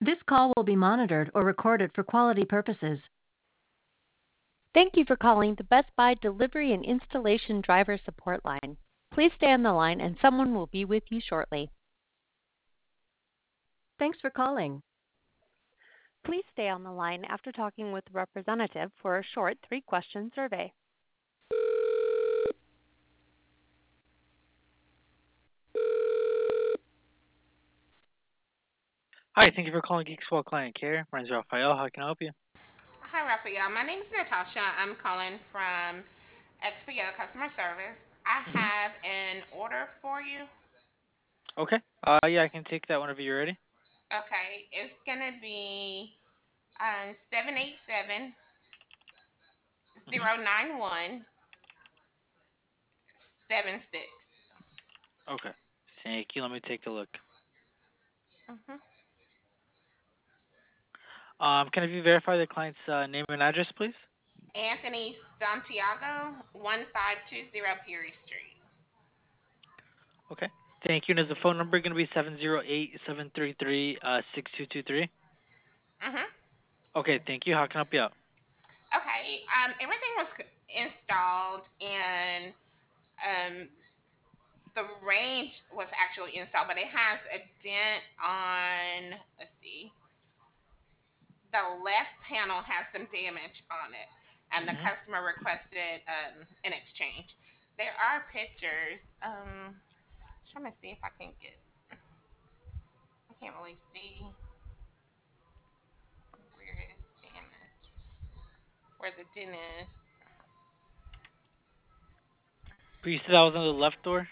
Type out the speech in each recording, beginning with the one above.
This call will be monitored or recorded for quality purposes. Thank you for calling the Best Buy Delivery and Installation Driver Support Line. Please stay on the line and someone will be with you shortly. Thanks for calling. Please stay on the line after talking with the representative for a short 3-question survey. Hi, thank you for calling Geek Squad Client Care. My name is Raphael. How can I help you? Hi, Raphael. My name is Natasha. I'm calling from XPO Customer Service. I have an order for you. Okay. Yeah, I can take that whenever you're ready. Okay, it's gonna be 787 091 76. Okay. Thank you. Let me take a look. Can you verify the client's name and address, please? Anthony Santiago, 1520 Peary Street. Okay. Thank you. And is the phone number going to be 708-733-6223? Okay, thank you. How can I help you out? Okay, everything was installed and the range was actually installed, but it has a dent on, let's see, the left panel has some damage on it, and the customer requested an exchange. There are pictures. Trying to see if I can get. I can't really see where it's damaged, where the dent is. You said that was on the left door?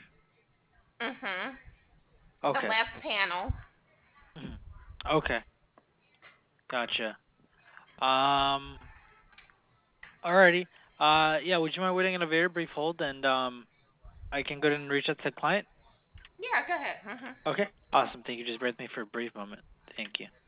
The Okay. left panel. Okay. Gotcha. Alrighty. Yeah, would you mind waiting on a very brief hold and I can go ahead and reach out to the client? Yeah, go ahead. Okay. Awesome. Thank you. Just bear with me for a brief moment. Thank you.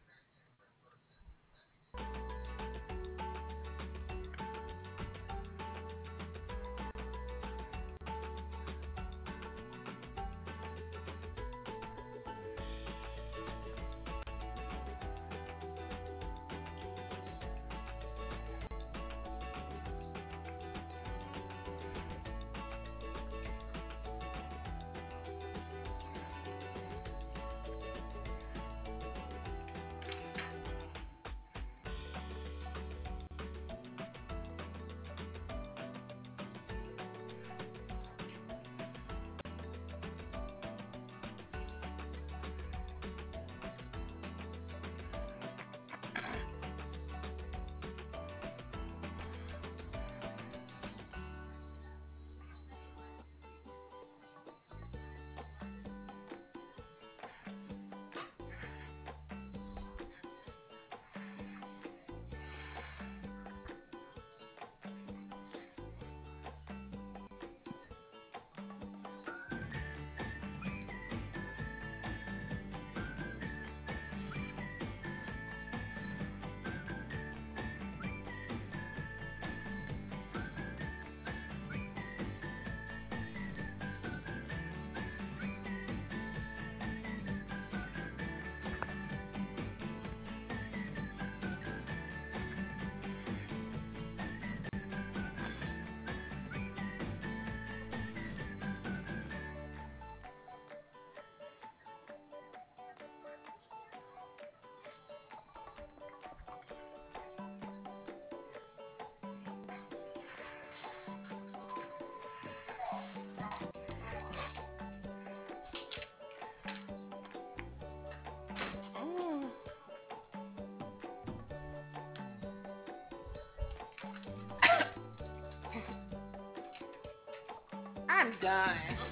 I'm done.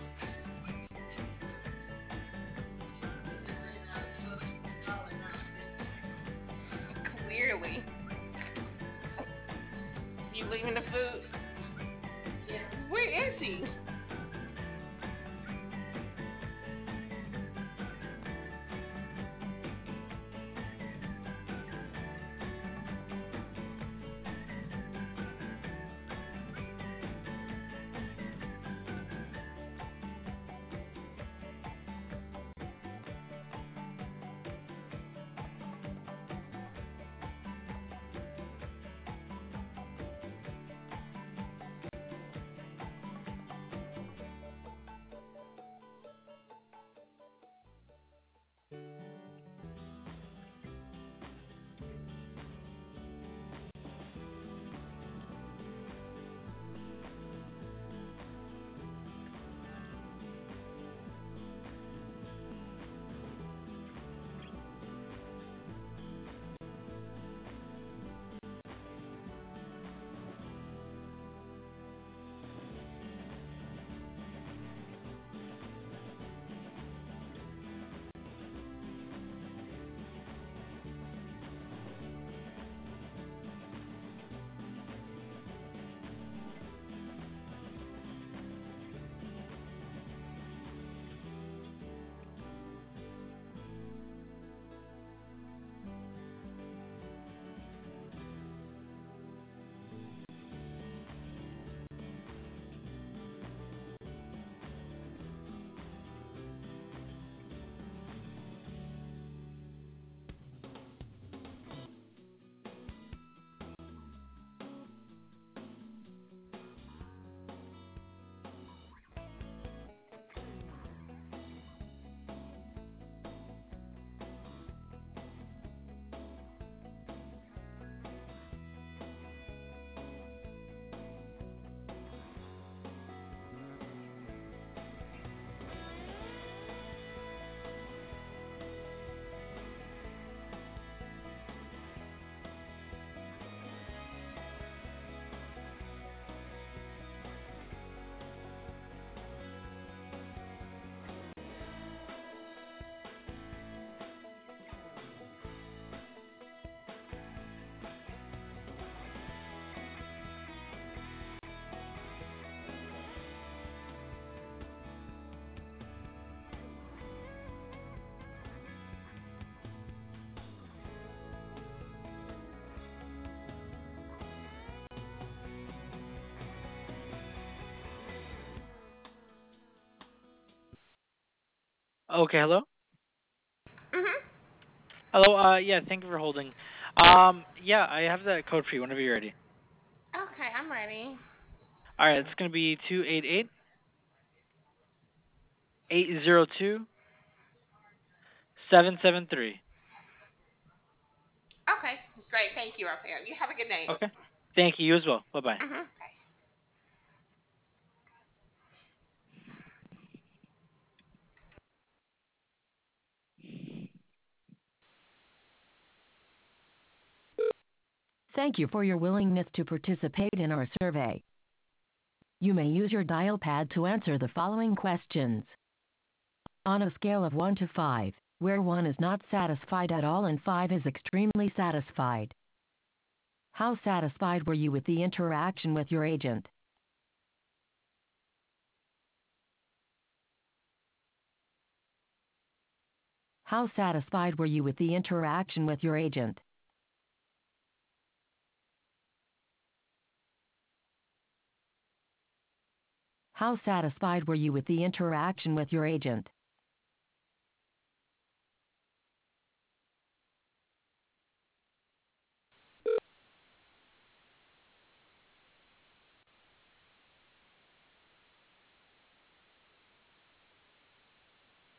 Clearly. You leaving the food? Yeah. Where is he? Okay, hello? Mhm. Hello, yeah, thank you for holding. Yeah, I have that code for you whenever you're ready. Okay, I'm ready. All right, it's going to be 288-802-773. Okay, great. Thank you, Raphael. You have a good day. Okay. Thank you, you as well. Bye-bye. Bye. Thank you for your willingness to participate in our survey. You may use your dial pad to answer the following questions. On a scale of 1 to 5, where 1 is not satisfied at all and 5 is extremely satisfied, how satisfied were you with the interaction with your agent? How satisfied were you with the interaction with your agent? How satisfied were you with the interaction with your agent?